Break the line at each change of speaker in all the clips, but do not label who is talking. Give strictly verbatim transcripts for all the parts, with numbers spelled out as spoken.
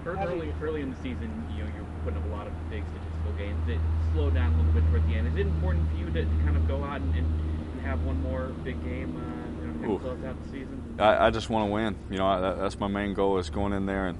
Early, early in the season, you know, you're putting up a lot of big statistical games. It slowed down a little bit toward the end. Is it important for you to, to kind of go out and, and have one more big game uh, you know, to close out the season?
I, I just want to win. You know, I, that's my main goal, is going in there and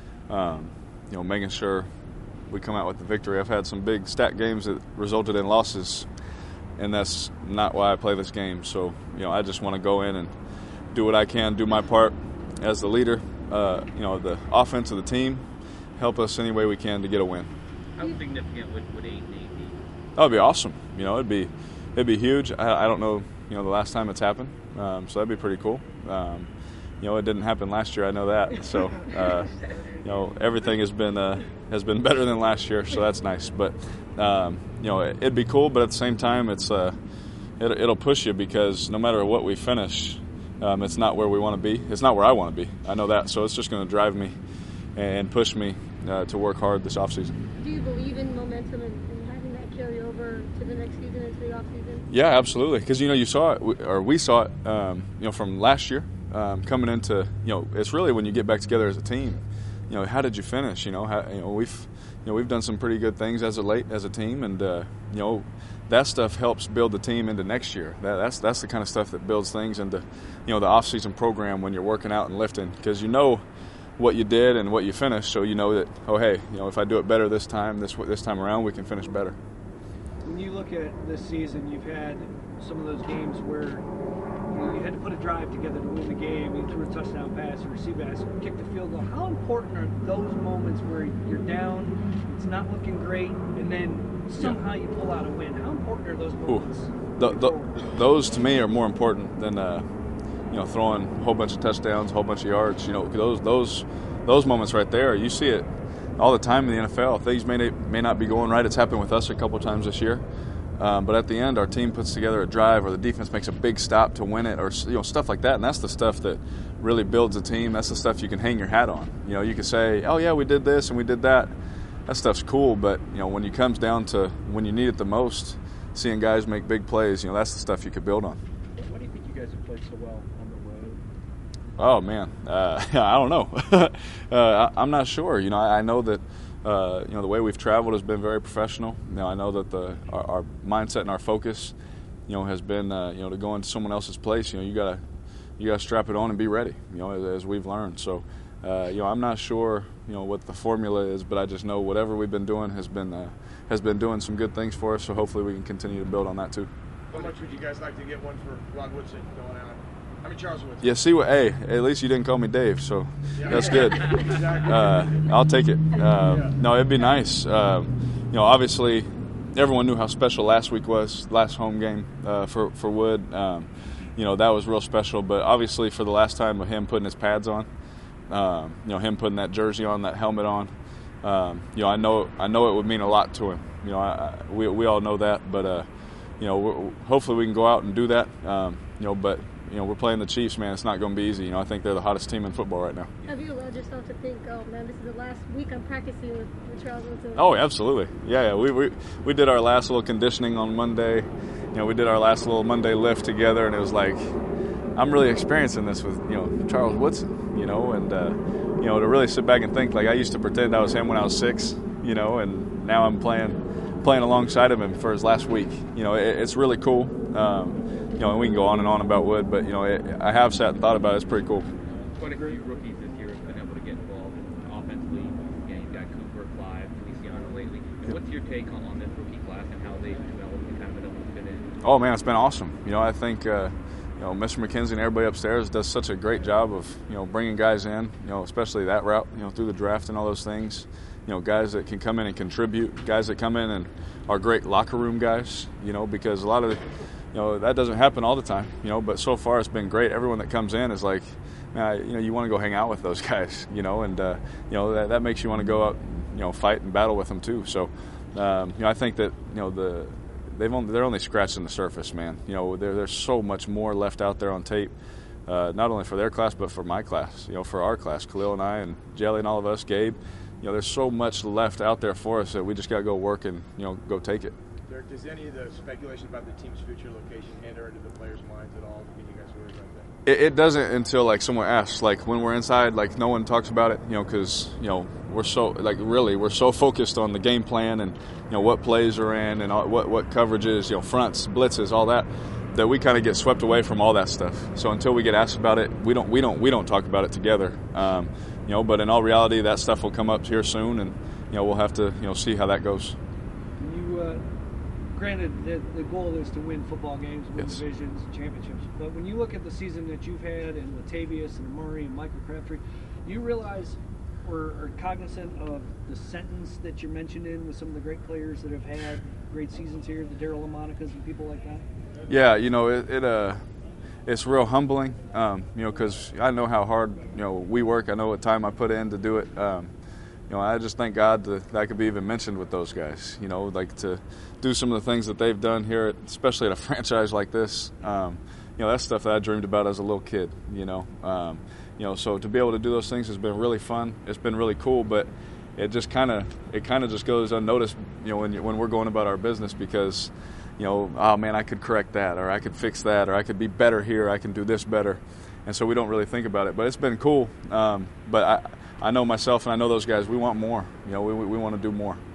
um, you know, making sure we come out with the victory. I've had some big stat games that resulted in losses, and that's not why I play this game. So, you know, I just want to go in and do what I can, do my part as the leader, uh, you know, the offense of the team, help us any way we can to get a win.
How significant would, would eight and eight be?
That would be awesome. You know, it'd be it'd be huge. I, I don't know, you know, the last time it's happened, um, so that'd be pretty cool. Um, you know, it didn't happen last year. I know that. So, uh, you know, everything has been uh, has been better than last year, so that's nice. But um, you know, it, it'd be cool. But at the same time, it's uh, it, it'll push you, because no matter what we finish, um, it's not where we want to be. It's not where I want to be. I know that. So it's just going to drive me and push me uh, to work hard this offseason.
Do you believe in momentum and, and having that carry over to the next season, into the offseason?
Yeah, absolutely. Because, you know, you saw it, or we saw it, um, you know, from last year. Um, coming into, you know, it's really when you get back together as a team, you know, how did you finish? You know, how, you know, we've, you know, we've done some pretty good things as a late as a team, and uh, you know, that stuff helps build the team into next year. That, that's that's the kind of stuff that builds things into, you know, the off-season program when you're working out and lifting, because you know what you did and what you finished, so you know that, oh, hey, you know, if I do it better this time, this this time around, we can finish better.
When you look at this season, you've had some of those games where you had to put a drive together to win the game. You threw a touchdown pass, you received a pass, kicked a field goal. How important are those moments where you're down, it's not looking great, and then somehow you pull out a win? How important are those moments?
The, the, those to me are more important than uh, you know, throwing a whole bunch of touchdowns, a whole bunch of yards. You know, those those those moments right there, you see it all the time in the N F L. Things may may not be going right. It's happened with us a couple times this year. Um, but at the end, our team puts together a drive, or the defense makes a big stop to win it, or, you know, stuff like that. And that's the stuff that really builds a team. That's the stuff you can hang your hat on. You know, you can say, "Oh yeah, we did this and we did that." That stuff's cool. But you know, when it comes down to when you need it the most, seeing guys make big plays, you know, that's the stuff you could build on.
Why do you think you guys have played so well on the road?
Oh man, uh, I don't know. uh, I, I'm not sure. You know, I, I know that. Uh, you know, the way we've traveled has been very professional. You know, I know that the our, our mindset and our focus, you know, has been uh, you know, to go into someone else's place. You know, you gotta you gotta strap it on and be ready. You know, as, as we've learned. So, uh, you know, I'm not sure, you know, what the formula is, but I just know whatever we've been doing has been uh, has been doing some good things for us. So hopefully we can continue to build on that too.
How much would you guys like to get one for Rod Woodson going out? I mean, Charles Woodson.
Yeah, see what? Hey, at least you didn't call me Dave, so
yeah.
That's good.
Exactly.
Uh, I'll take it. Uh,
yeah.
No, it'd be nice. Uh, you know, obviously, everyone knew how special last week was, last home game uh, for for Wood. Um, you know, that was real special. But obviously, for the last time of him putting his pads on, um, you know, him putting that jersey on, that helmet on, um, you know, I know I know it would mean a lot to him. You know, I, I, we we all know that. But uh, you know, we're, hopefully we can go out and do that. Um, you know, but. You know, we're playing the Chiefs, man. It's not going to be easy. You know, I think they're the hottest team in football right now.
Have you allowed yourself to think, oh, man, this is the last week I'm practicing with, with Charles Woodson?
Oh, absolutely. Yeah, yeah. We, we we did our last little conditioning on Monday. You know, we did our last little Monday lift together, and it was like, I'm really experiencing this with, you know, Charles Woodson, you know, and, uh, you know, to really sit back and think, like, I used to pretend I was him when I was six, you know, and now I'm playing playing alongside of him for his last week. You know, it, it's really cool. Um, You know, and we can go on and on about Wood, but, you know, it, I have sat and thought about it. It's pretty cool.
Quite a few rookies this year have been able to get involved offensively. Yeah, you've got Cooper, Clive, Feliciano lately. What's your take on, on this rookie class and how they've developed and kind of been able to fit in?
Oh, man, it's been awesome. You know, I think, uh, you know, Mister McKenzie and everybody upstairs does such a great job of, you know, bringing guys in, you know, especially that route, you know, through the draft and all those things. You know, guys that can come in and contribute, guys that come in and are great locker room guys, you know, because a lot of the, you know, that doesn't happen all the time, you know, but so far it's been great. Everyone that comes in is like, man, you know, you want to go hang out with those guys, you know, and, uh, you know, that, that makes you want to go out and, you know, fight and battle with them too. So, um, you know, I think that, you know, the they've only, they're only scratching the surface, man. You know, there, there's so much more left out there on tape, uh, not only for their class, but for my class, you know, for our class, Khalil and I and Jelly and all of us, Gabe. You know, there's so much left out there for us that we just got to go work and, you know, go take it.
Does any of the speculation about the team's future location enter into the players' minds at all? Can you guys worry about that?
It, it doesn't until like someone asks. Like when we're inside, like no one talks about it, you know, because you know we're so like really we're so focused on the game plan and you know what plays are in and all, what what coverages, you know, fronts, blitzes, all that, that we kind of get swept away from all that stuff. So until we get asked about it, we don't we don't we don't talk about it together. Um, you know, but in all reality, that stuff will come up here soon, and you know we'll have to you know see how that goes.
You. Uh, Granted, the, the goal is to win football games, win
yes.
divisions, and championships. But when you look at the season that you've had, and Latavius and Amari and Michael Crabtree, you realize or are cognizant of the sentence that you're mentioned in with some of the great players that have had great seasons here, the Daryle Lamonicas and people like that?
Yeah, you know, it, it uh, it's real humbling, um, you know, because I know how hard you know we work. I know what time I put in to do it. Um, You know, I just thank God that, that I could be even mentioned with those guys. You know, like to do some of the things that they've done here, at, especially at a franchise like this. Um, you know, that's stuff that I dreamed about as a little kid. You know, um, you know, so to be able to do those things has been really fun. It's been really cool, but it just kind of it kind of just goes unnoticed. You know, when you, when we're going about our business because, you know, oh man, I could correct that, or I could fix that, or I could be better here. I can do this better, and so we don't really think about it. But it's been cool. Um, but I. I know myself and I know those guys, we want more. You know, we, we want to do more.